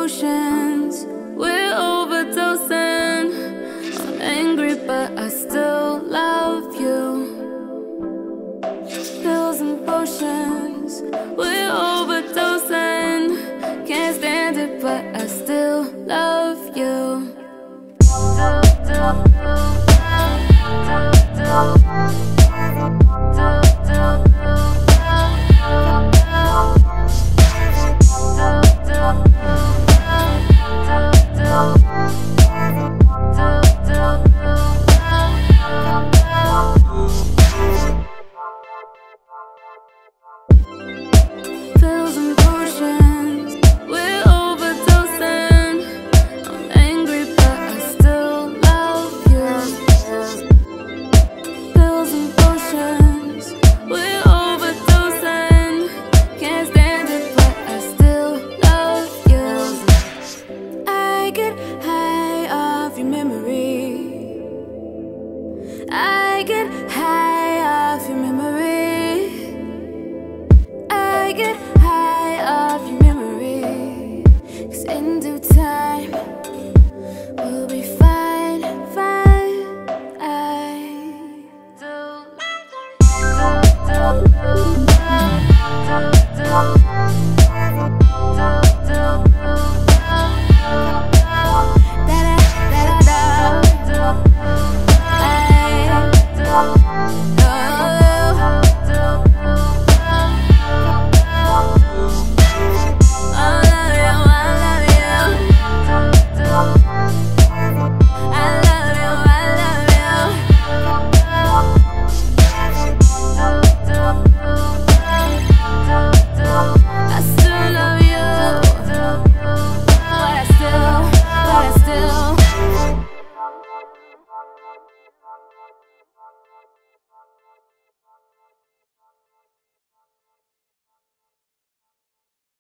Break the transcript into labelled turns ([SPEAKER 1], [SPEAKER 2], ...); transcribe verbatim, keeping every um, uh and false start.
[SPEAKER 1] potions, we're overdosing. I'm angry but I still love you. Pills and potions, we're overdosing. Can't stand it but I still love you. Do, do, do, do, do, do. Pills and potions, we're overdosing. I'm angry but I still love you. Pills and potions, we're overdosing. Can't stand it but I still love you. I get high off your memory. I get high off your memory. I get high off your memory, 'cause in due time